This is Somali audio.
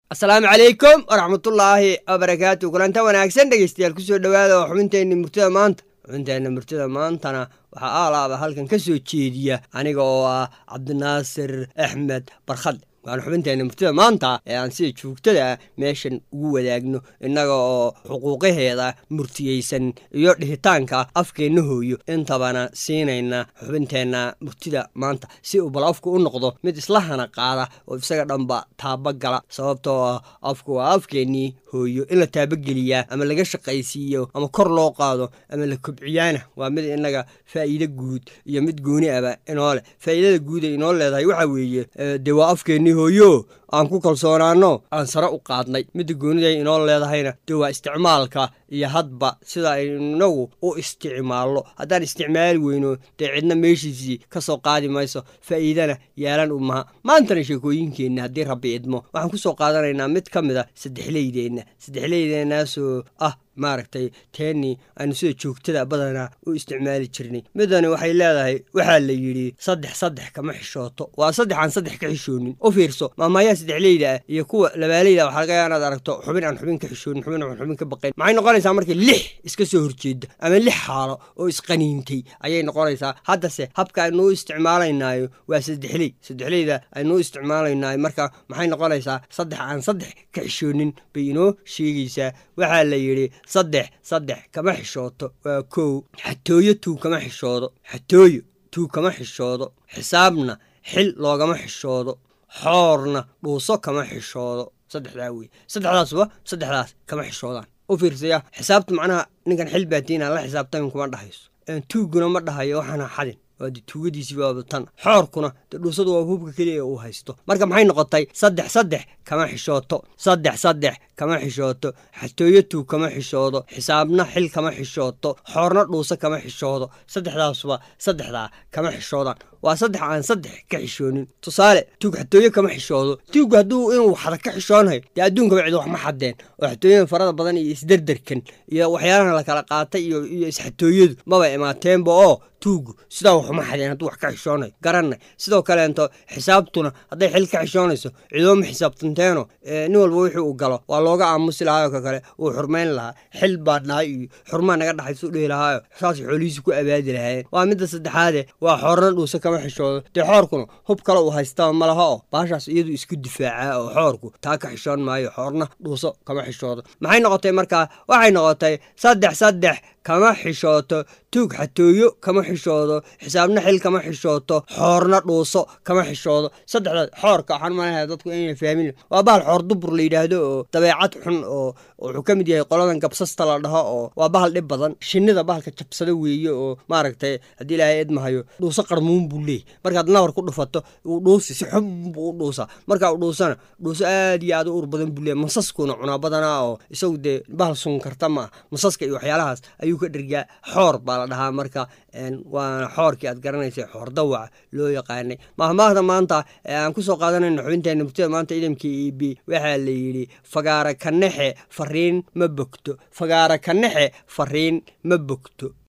السلام عليكم ورحمة الله وبركاته. كلنا wanaagsan dhageystayaal ku soo dhawaada xubinteena murtida maanta. xubinteena murtida maantana waxa aalaaba halkan ka soo jeediya aniga oo ah Cabdinaasir Axmed Barkhad. waan xubinteena murtida maanta ee aan si joogtada meeshan ugu wadaagno inaga oo xuquuqaheeda murtiyeysan iyo dhihitaanka afkeena hooyo intabana siinayna xubinteena murtida maanta si uu balafku u noqdo mid isla hana qaada oo isaga dhanba taaba gala sababtoo afku waa afkeeni hooyo in la taaba geliya ama laga shaqaysiiyo ama kor loo qaado ama la kobciyana waa mid inaga faa'iido guud iyo mid gooni ah inoo leh. faa'iidada guud ee inoo leedahay waxa weeye de waa afkeeni hooyo aan ku kalsoonaano aan sare u qaadnay mid gooniday inoo leedahayna de waa isticmaalka iyo hadba sida inagu u isticmaalo haddaan isticmaali weyno de cidna meeshiisii ka soo qaadi mayso faa'iidana yeelan uma maantana sheekooyinkeena haddii rabbi idmo waxaan ku soo qaadanaynaa mid ka mid ah saddexleydeenaasoo ah maaragtay teeni aanu sida joogtada badanaa u isticmaali jirnay. midani waxay leedahay waxaa la yidhi saddex kama xishooto. waa saddex aan saddex ka xishoonin. u fiirso maamaayaa saddexleyda ah iyo kuwa labaaleyda waxaa laga yaabaa inaad aragto xubin aan xubin ka xishoonin, xubin aan xubin ka baqayn. maxay noqonaysaa markii lix iska soo horjeeda ama lix xaalo oo isqaniintay ayay noqonaysaa. haddase habka aynu u isticmaalaynaayo waa saddexleyda aynu u isticmaalaynaayo marka maxay noqonaysaa saddex aan saddex ka xishoonin bay inoo sheegaysaa. waxaa la yidhi saddex kama xishooto. waa kow. xatooyo tuu kama xishoodo. xisaabna xil loogama xishoodo. xoorna dhuuso kama xishoodo. saddexdaa wey. saddexdaas kama xishoodaan. u fiirsaya xisaabta macnaha ninkan xil baatiina la xisaabtamin kuma dhahayso. tuuguna ma dhahayo waxaana xadin waa de tuugadiisii baaba tan. xoorkuna de dhuusadu waa hubka keliya uu haysto. marka maxay noqotay saddex kama xishooto. saddex kama xishooto. xatooyo tuu kama xishoodo. xisaabna xil kama xishooto. xoorna dhuuso kama xishoodo. saddexdaa kama xishoodaan. waa saddex aan saddex ka xishoonin. tusaale tuug xatooyo kama xishoodo. tuuggu hadduu inuu xada ka xishoonayo dee adduunkaba cid wax ma xadeen oo xatooyada farada badan iyo isderderkan iyo waxyaalahan la kala qaatay iyo isxatooyadu maba imaateenba oo tuuggu sidaa waxuma xadeen hadduu wax ka xishoonayo garanay. sidoo kaleento xisaabtuna hadday xil ka xishoonayso cidooma xisaabtanteeno nin walba wixii uu galo waa looga aamusi lahaayo ka kale uu xurmayn lahaa. xil baa nahay iyo xurmaa naga dhaxaysu dhihi lahaayo saasay xoolihiisi ku abaadi lahaayeen. waa midda saddexaade waa xoorna dhuuso kama xishoodo. dee xoorkuna hub kale uu haystaba ma laha oo baashaas iyadu isku difaacaa oo xoorku taa ka xishoon maayo. xoorna dhuuso kama xishoodo. maxay noqotay markaa? waxay noqotay saddex kama xishooto. tuug xatooyo kama xishoodo. xisaabna xil kama xishooto. xoorna dhuuso kama xishoodo. saddexdaas xoorka waxaan malahay dadku inay fahmin waa bahal xoor dubur la yidhaahdo oo dabeecad xun oo wuxuu ka mid yahay qoladan gabsasta la dhaho oo waa bahal dhib badan. shinnida bahalka jabsada weeye oo maaragtay haddii ilaahay idmahayo dhuuso qarmuun buu leeyahy. markaad nabar ku dhufato uu dhuusi si xun buu u dhuusaa. markaa uu dhuusana dhuuso aad iyo aad u ur badan buu leeyahy. masaskuna cunaa badanaa oo isagu dee bahal sun karta ma ah. masaska iyo waxyaalahaas ayuu ka dhergaa. xoor baa la dhahaa marka waana xoorkii aad garanaysa xoor dawaca loo yaqaanay. mahmaahda maanta aan ku soo qaadanayno xubinteena murtida maanta idamkii eb waxaa la yidhi fagaara kanexe fariin ma bogto.